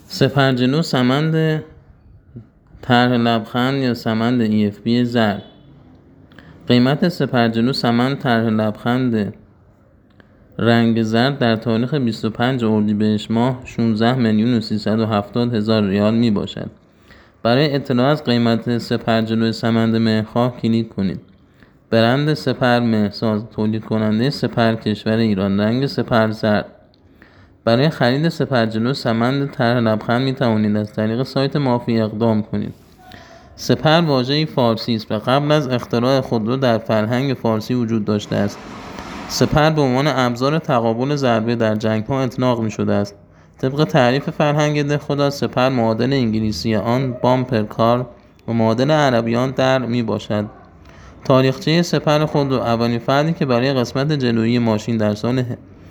سپرجلو سمند طرح لبخند یا سمند EFB زرد. قیمت سپرجلو سمند طرح لبخند رنگ زرد در تاریخ 25 اردیبهشت ماه 16,370,000 ریال می باشد. برای اطلاع از قیمت سپرجلو سمند مهرخواه کلیک کنید. برند سپر مهرساز، تولید کننده سپر کشور ایران. رنگ سپر زرد. برای خرید سپرجلو سمند طرح لبخند می توانید از طریق سایت مافی اقدام کنید. سپر واژه‌ای فارسی است و قبل از اختراع خودرو در فرهنگ فارسی وجود داشته است. سپر به عنوان ابزار تقابل ضربه در جنگ‌ها اطلاق می‌شده است. طبق تعریف فرهنگ دهخدا، سپر معادل انگلیسی آن بامپر کار و معادل عربی آن در میباشد. تاریخچه سپر خودرو: اولین فردی که برای قسمت جلویی ماشین در سال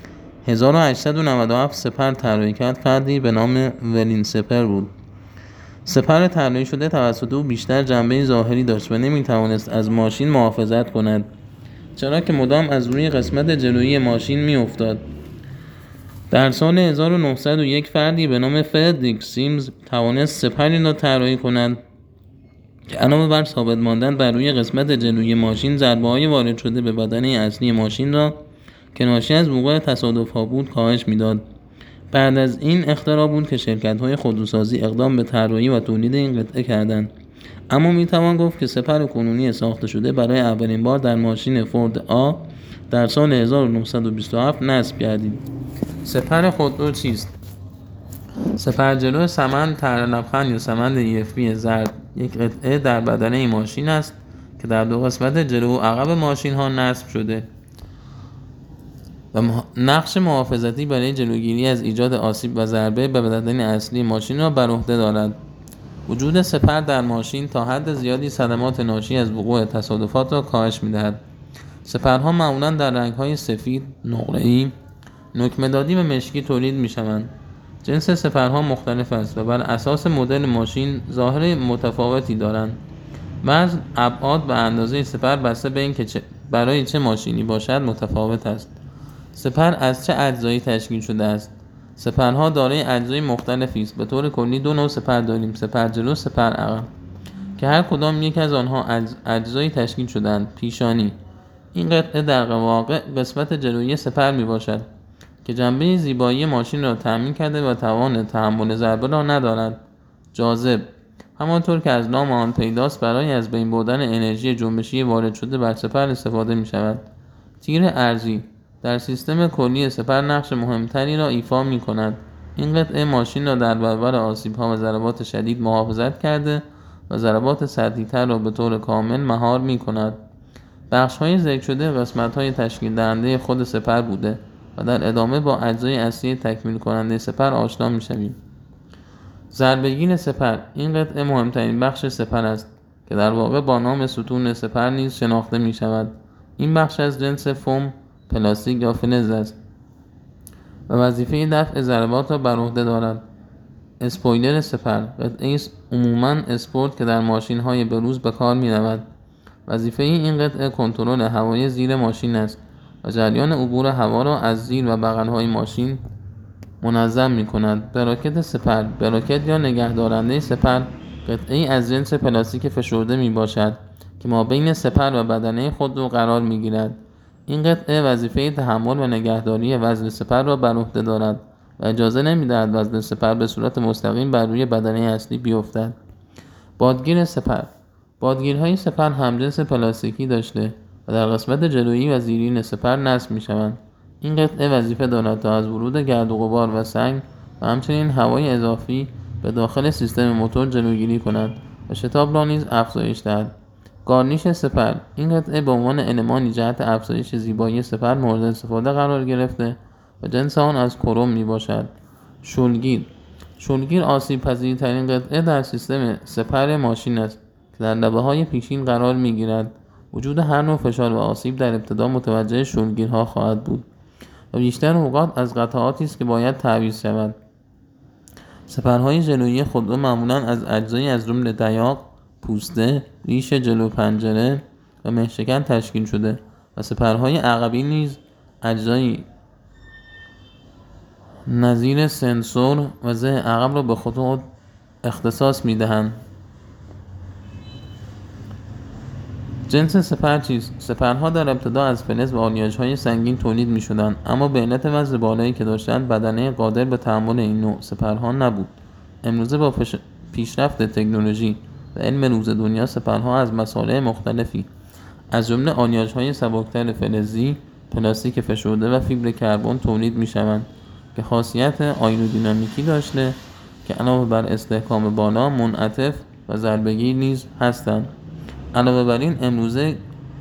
1897 سپر طراحی کرد فردی به نام ولین سپر بود. سپر طراحی شده توسط او بیشتر جنبه ظاهری داشت و نمی‌توانست از ماشین محافظت کند، چرا که مدام از روی قسمت جلویی ماشین می‌افتاد. در سال 1901 فردی به نام فردریک سیمز توانست سپری را طراحی کند که علاوه بر ثابت ماندن بر روی قسمت جلویی ماشین، ضربه‌های وارد شده به بدنه اصلی ماشین را که ناشی از وقوع تصادف‌ها بود کاهش می‌داد. بعد از این اختراع بود که شرکت‌های خودروسازی اقدام به طراحی و تولید این قطعه کردند. اما میتوان گفت که سپر کنونی ساخته شده برای اولین بار در ماشین فورد آ در سال 1927 نصب گردید. سپر خودرو چیست؟ سپرجلو سمند طرح لبخند یا سمند EFB زرد یک قطعه در بدنه ماشین است که در دو قسمت جلو و عقب ماشین ها نصب شده و نقش محافظتی برای جلوگیری از ایجاد آسیب و ضربه به بدنه اصلی ماشین را بر عهده دارد. وجود سپر در ماشین تا حد زیادی صدمات ناشی از وقوع تصادفات را کاهش می‌دهد. سپرها معمولاً در رنگ‌های سفید، نقره‌ای، نوک‌مدادی و مشکی تولید می‌شوند. جنس سپرها مختلف است و بر اساس مدل ماشین ظاهر متفاوتی دارند. وزن، ابعاد و اندازه سپر بسته به اینکه برای چه ماشینی باشد متفاوت است. سپر از چه اجزایی تشکیل شده است؟ سپرها دارای اجزای مختلفی است. به طور کلی دو نوع سپر داریم: سپرجلو، سپر عقب، که هر کدام یک از آنها اجزایی تشکیل شده‌اند. پیشانی: این قطعه در واقع قسمت جلویی سپر می باشد که جنبه زیبایی ماشین را تأمین کرده و توان تحمل ضربه را ندارد. جاذب: همانطور که از نام آن پیداست برای از بین بردن انرژی جنبشی وارد شده بر سپر استفاده می شود. تیر ارضی: در سیستم کلی سپر نقش مهمتری را ایفا می کند. این قطعه ماشین را در برابر آسیب‌ها و ضربات شدید محافظت کرده و ضربات سطحی‌تر را به طور کامل مهار می کند. بخش‌های ذکر شده قسمت‌های تشکیل دهنده خود سپر بوده و در ادامه با اجزای اصلی تکمیل کننده سپر آشنا می‌شویم. ضربه‌گیر سپر: این قطعه مهمترین بخش سپر است که در واقع با نام ستون سپر نیز شناخته می‌شود. این بخش از جنس فوم، پلاستیک یا فلز است و وظیفه دفع ضربات را بر عهده دارد. اسپویلر سپر: قطعه عموماً اسپورت که در ماشین‌های بروز به کار می‌رود. وظیفه این قطعه کنترل هوای زیر ماشین است و جریان عبور هوا را از زیر و بغل‌های ماشین منظم می‌کند. براکت سپر: براکت یا نگهدارنده سپر قطعه‌ای از جنس پلاستیک فشرده میباشد که مابین سپر و بدنه خودرو قرار می‌گیرد. این قطعه وظیفه تحمل و نگهداری وزن سپر را بر عهده دارد و اجازه نمی‌دهد وزن سپر به صورت مستقیم بر روی بدنه اصلی بیفتد. بادگیر سپر: بادگیرهای سپر همجنس پلاستیکی داشته و در قسمت جلویی و زیرین سپر نصب می‌شوند. این قطعه وظیفه دارد تا از ورود گرد و غبار و سنگ و همچنین هوای اضافی به داخل سیستم موتور جلوگیری کند و شتاب را نیز افزایش دهد. گارنیش سپر: این قطعه به عنوان المانی جهت افزایش زیبایی سپر مورد استفاده قرار گرفته و جنس آن از کروم میباشد. شلگیر: شلگیر آسیب پذیرترین قطعه در سیستم سپر ماشین است که در لبه‌های پیشین قرار می‌گیرد. وجود هر نوع فشار و آسیب در ابتدا متوجه شلگیرها خواهد بود و بیشتر اوقات از قطعاتی است که باید تعویض شود. سپرهای جلویی خودرو معمولاً از اجزایی از جمله دیاق، پوسته، ریش جلو پنجره و مهشکن تشکیل شده و سپرهای عقبی نیز اجزایی نظیر سنسور و زه عقب را به خود اختصاص می‌دهند. جنس سپر چیست؟ سپرها در ابتدا از فلز و آلیاژهای سنگین تولید می‌شدند، اما به علت وزن بالایی که داشتند بدنه قادر به تحمل این نوع سپرها نبود. امروزه با پیشرفت تکنولوژی و علم روز دنیا سپرها از مصالح مختلفی از جمله آلیاژهای سبکتر فلزی، پلاستیک فشرده و فیبر کربن تولید می‌شوند که خاصیت آیرودینامیکی داشته که علاوه بر استحکام بالا، منعطف و ضربه‌گیر نیز هستند. علاوه بر این امروزه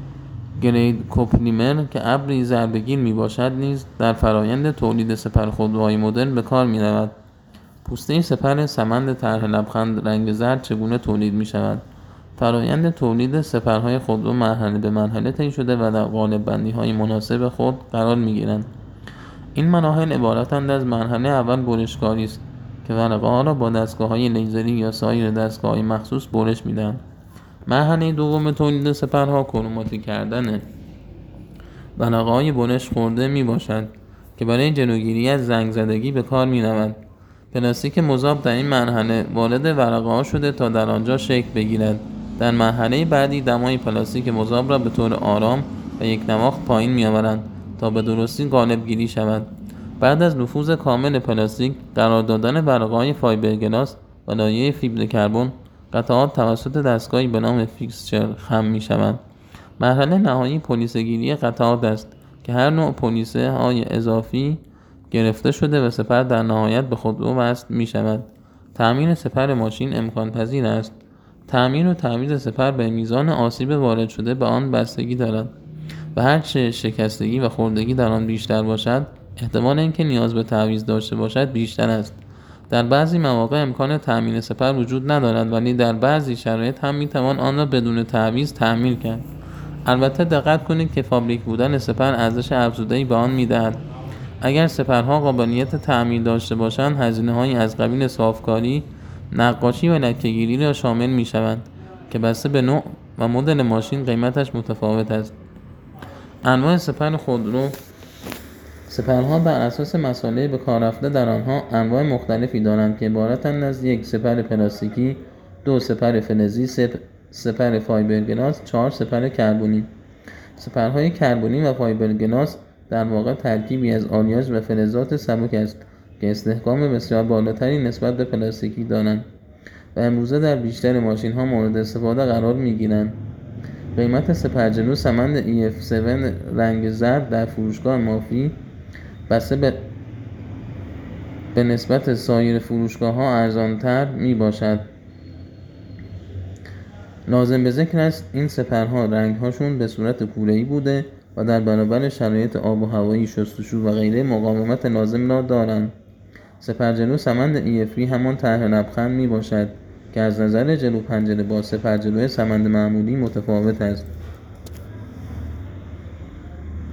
گرید کوپلیمر که ابری ضربه‌گیر میباشد نیز در فرایند تولید سپر خودروهای مدرن به کار می‌رود. پوسته سپر سمند طرح لبخند رنگ زرد چگونه تولید می‌شود؟ فرایند تولید سپرهای خودرو مرحله به مرحله طی شده و در قالب بندی‌های مناسب خود قرار می‌گیرند. این مراحل عبارتند از مرحله اول برشکاری است که ورقه‌ها را با دستگاه‌های لیزری یا سایر دستگاه‌های مخصوص برش می‌دهند. مرحله دوم تولید سپرها کروماتیک کردن ورقه‌های برش خورده میباشد که برای جلوگیری از زنگ زدگی به کار می‌رود. پلاستیک مذاب در این مرحله وارد ورقه‌ها شده تا در آنجا شکل بگیرد. در مرحله بعدی دمای پلاستیک مذاب را به طور آرام و یک نواخت پایین می‌آورند تا به درستی قالب گیری شود. بعد از نفوذ کامل پلاستیک، قرار دادن ورقه‌های فایبرگلاس و لایه فیبر کربن، قطعات توسط دستگاهی به نام فیکسچر خم می‌شوند. مرحله نهایی پلیسه گیری قطعات است که هر نوع پلیسه های اضافی گرفته شده و سپر در نهایت به خودرو وصل می‌شود. تعمیر سپر ماشین امکان پذیر است. تعمیر و تعویض سپر به میزان آسیب وارد شده به آن بستگی دارد و هرچه شکستگی و خوردگی در آن بیشتر باشد، احتمال اینکه نیاز به تعویض داشته باشد بیشتر است. در بعضی مواقع امکان تعمیر سپر وجود ندارد، ولی در بعضی شرایط هم میتوان آن را بدون تعویض تعمیر کرد. البته دقت کنید که فابریک بودن سپر ارزش افزوده‌ای به آن میدهد. اگر سپرها قابلیت تعمیر داشته باشند، هزینه‌هایی از قبیل صافکاری، نقاشی و لکه‌گیری را شامل می‌شوند که بسته به نوع و مدل ماشین قیمتش متفاوت است. انواع سپر خودرو. سپرها بر اساس مصالح به کار رفته در آنها انواع مختلفی دارند که عبارتند از 1. سپر پلاستیکی، 2. سپر فلزی، 3. سپر فایبرگلاس، 4. سپر کربنی. سپرهای کربنی و فایبرگلاس در واقع ترکیبی از آلیاژ و فلزات سبک است که استحکام بسیار بالاتری نسبت به پلاستیکی دارند و امروزه در بیشتر ماشین‌ها مورد استفاده قرار می‌گیرند. قیمت سپرجلو سمند EF7 رنگ زرد در فروشگاه مافی بسته به نسبت سایر فروشگاه‌ها ارزان‌تر میباشد. لازم به ذکر است این سپرها رنگ‌هاشون به صورت کوره‌ای بوده و در برابر شرایط آب و هوایی، شستشو و غیره مقاومت لازم را دارند. سپرجلو سمند EFB همان طرح لبخند میباشد که از نظر جلو پنجره با سپرجلو سمند معمولی متفاوت است.